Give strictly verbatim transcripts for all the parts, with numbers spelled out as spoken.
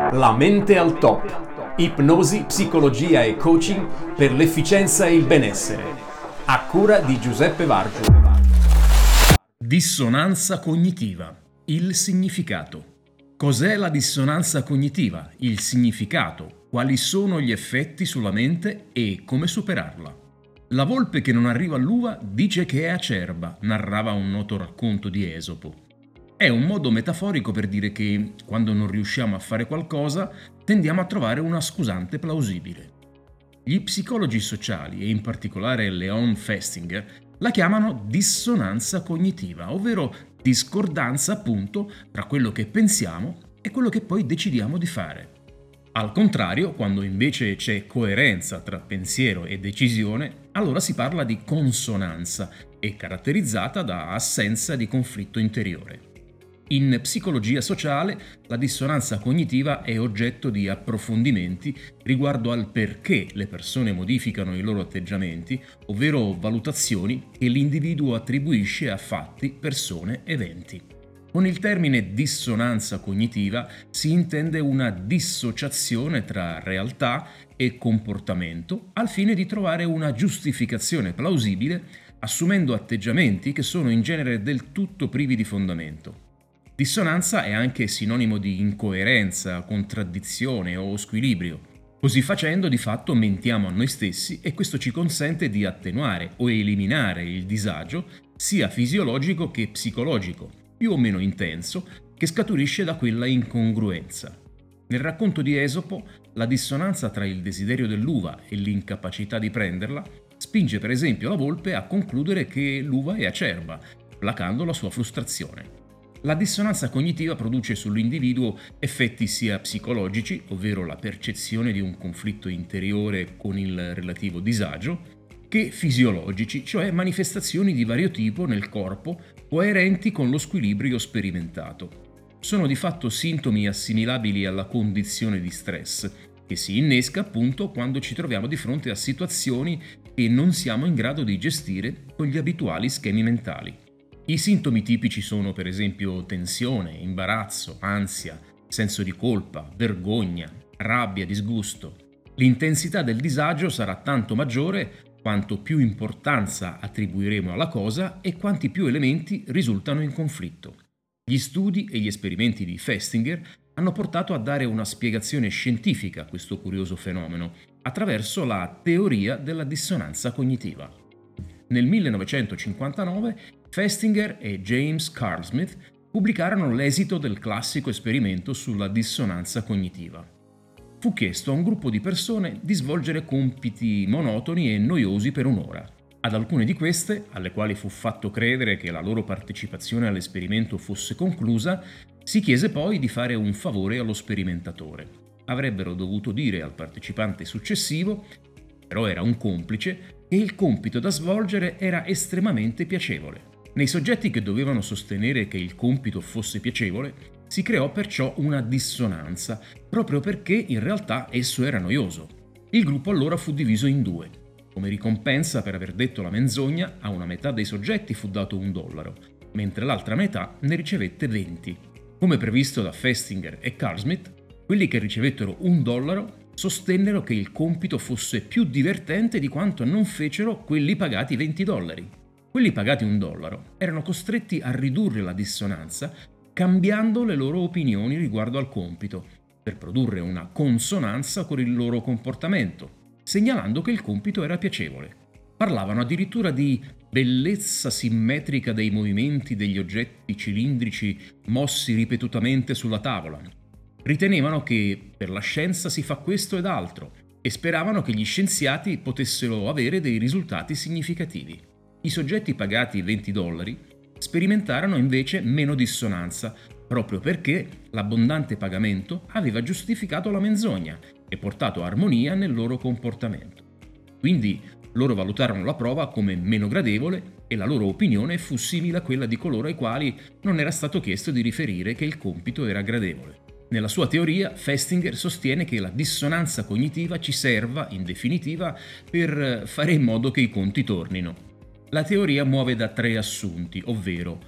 La mente al top. Ipnosi, psicologia e coaching per l'efficienza e il benessere. A cura di Giuseppe Vargio. Dissonanza cognitiva. Il significato. Cos'è la dissonanza cognitiva? Il significato. Quali sono gli effetti sulla mente e come superarla? La volpe che non arriva all'uva dice che è acerba, narrava un noto racconto di Esopo. È un modo metaforico per dire che, quando non riusciamo a fare qualcosa, tendiamo a trovare una scusante plausibile. Gli psicologi sociali, e in particolare Leon Festinger, la chiamano dissonanza cognitiva, ovvero discordanza appunto tra quello che pensiamo e quello che poi decidiamo di fare. Al contrario, quando invece c'è coerenza tra pensiero e decisione, allora si parla di consonanza, e caratterizzata da assenza di conflitto interiore. In psicologia sociale, la dissonanza cognitiva è oggetto di approfondimenti riguardo al perché le persone modificano i loro atteggiamenti, ovvero valutazioni che l'individuo attribuisce a fatti, persone, eventi. Con il termine dissonanza cognitiva si intende una dissociazione tra realtà e comportamento al fine di trovare una giustificazione plausibile, assumendo atteggiamenti che sono in genere del tutto privi di fondamento. Dissonanza è anche sinonimo di incoerenza, contraddizione o squilibrio. Così facendo, di fatto, mentiamo a noi stessi e questo ci consente di attenuare o eliminare il disagio, sia fisiologico che psicologico, più o meno intenso, che scaturisce da quella incongruenza. Nel racconto di Esopo, la dissonanza tra il desiderio dell'uva e l'incapacità di prenderla spinge per esempio la volpe a concludere che l'uva è acerba, placando la sua frustrazione. La dissonanza cognitiva produce sull'individuo effetti sia psicologici, ovvero la percezione di un conflitto interiore con il relativo disagio, che fisiologici, cioè manifestazioni di vario tipo nel corpo coerenti con lo squilibrio sperimentato. Sono di fatto sintomi assimilabili alla condizione di stress, che si innesca appunto quando ci troviamo di fronte a situazioni che non siamo in grado di gestire con gli abituali schemi mentali. I sintomi tipici sono per esempio tensione, imbarazzo, ansia, senso di colpa, vergogna, rabbia, disgusto. L'intensità del disagio sarà tanto maggiore quanto più importanza attribuiremo alla cosa e quanti più elementi risultano in conflitto. Gli studi e gli esperimenti di Festinger hanno portato a dare una spiegazione scientifica a questo curioso fenomeno attraverso la teoria della dissonanza cognitiva. Nel millenovecentocinquantanove Festinger e James Carl-Smith pubblicarono l'esito del classico esperimento sulla dissonanza cognitiva. Fu chiesto a un gruppo di persone di svolgere compiti monotoni e noiosi per un'ora. Ad alcune di queste, alle quali fu fatto credere che la loro partecipazione all'esperimento fosse conclusa, si chiese poi di fare un favore allo sperimentatore. Avrebbero dovuto dire al partecipante successivo, però era un complice, che il compito da svolgere era estremamente piacevole. Nei soggetti che dovevano sostenere che il compito fosse piacevole, si creò perciò una dissonanza, proprio perché in realtà esso era noioso. Il gruppo allora fu diviso in due. Come ricompensa per aver detto la menzogna, a una metà dei soggetti fu dato un dollaro, mentre l'altra metà ne ricevette venti. Come previsto da Festinger e Carl-Smith, quelli che ricevettero un dollaro sostennero che il compito fosse più divertente di quanto non fecero quelli pagati venti dollari. Quelli pagati un dollaro erano costretti a ridurre la dissonanza cambiando le loro opinioni riguardo al compito, per produrre una consonanza con il loro comportamento, segnalando che il compito era piacevole. Parlavano addirittura di bellezza simmetrica dei movimenti degli oggetti cilindrici mossi ripetutamente sulla tavola. Ritenevano che per la scienza si fa questo ed altro e speravano che gli scienziati potessero avere dei risultati significativi. I soggetti pagati venti dollari sperimentarono invece meno dissonanza, proprio perché l'abbondante pagamento aveva giustificato la menzogna e portato armonia nel loro comportamento. Quindi loro valutarono la prova come meno gradevole e la loro opinione fu simile a quella di coloro ai quali non era stato chiesto di riferire che il compito era gradevole. Nella sua teoria, Festinger sostiene che la dissonanza cognitiva ci serva, in definitiva, per fare in modo che i conti tornino. La teoria muove da tre assunti, ovvero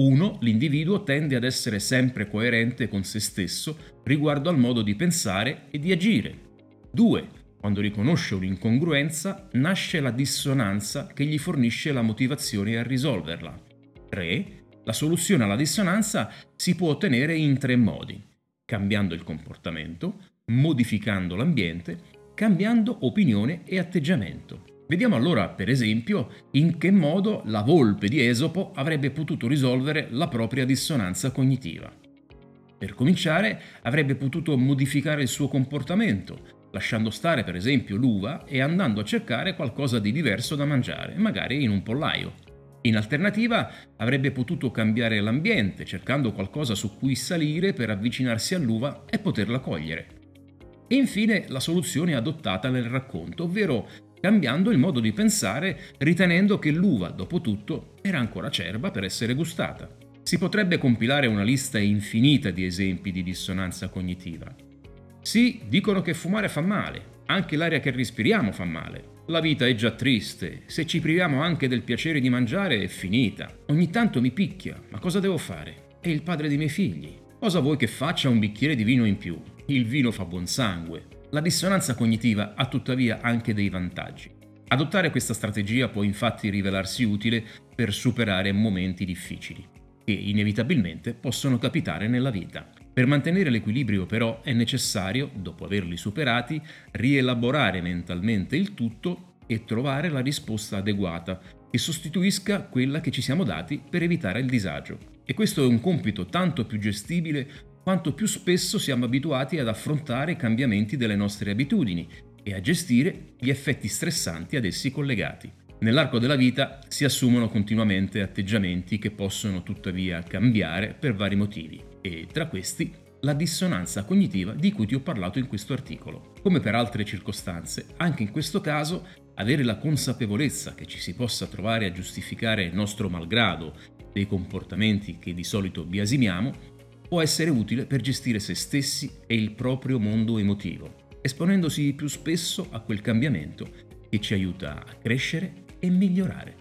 uno. L'individuo tende ad essere sempre coerente con se stesso riguardo al modo di pensare e di agire. due. Quando riconosce un'incongruenza, nasce la dissonanza che gli fornisce la motivazione a risolverla. tre. La soluzione alla dissonanza si può ottenere in tre modi: cambiando il comportamento, modificando l'ambiente, cambiando opinione e atteggiamento. Vediamo allora, per esempio, in che modo la volpe di Esopo avrebbe potuto risolvere la propria dissonanza cognitiva. Per cominciare, avrebbe potuto modificare il suo comportamento, lasciando stare per esempio l'uva e andando a cercare qualcosa di diverso da mangiare, magari in un pollaio. In alternativa, avrebbe potuto cambiare l'ambiente, cercando qualcosa su cui salire per avvicinarsi all'uva e poterla cogliere. E infine la soluzione adottata nel racconto, ovvero cambiando il modo di pensare, ritenendo che l'uva, dopo tutto, era ancora acerba per essere gustata. Si potrebbe compilare una lista infinita di esempi di dissonanza cognitiva. Sì, dicono che fumare fa male, anche l'aria che respiriamo fa male. La vita è già triste, se ci priviamo anche del piacere di mangiare è finita. Ogni tanto mi picchia, ma cosa devo fare? È il padre dei miei figli. Cosa vuoi che faccia un bicchiere di vino in più? Il vino fa buon sangue. La dissonanza cognitiva ha tuttavia anche dei vantaggi. Adottare questa strategia può infatti rivelarsi utile per superare momenti difficili, che inevitabilmente possono capitare nella vita. Per mantenere l'equilibrio però è necessario, dopo averli superati, rielaborare mentalmente il tutto e trovare la risposta adeguata che sostituisca quella che ci siamo dati per evitare il disagio. E questo è un compito tanto più gestibile quanto più spesso siamo abituati ad affrontare i cambiamenti delle nostre abitudini e a gestire gli effetti stressanti ad essi collegati. Nell'arco della vita si assumono continuamente atteggiamenti che possono tuttavia cambiare per vari motivi, e tra questi la dissonanza cognitiva di cui ti ho parlato in questo articolo. Come per altre circostanze, anche in questo caso, avere la consapevolezza che ci si possa trovare a giustificare il nostro malgrado dei comportamenti che di solito biasimiamo può essere utile per gestire se stessi e il proprio mondo emotivo, esponendosi più spesso a quel cambiamento che ci aiuta a crescere e migliorare.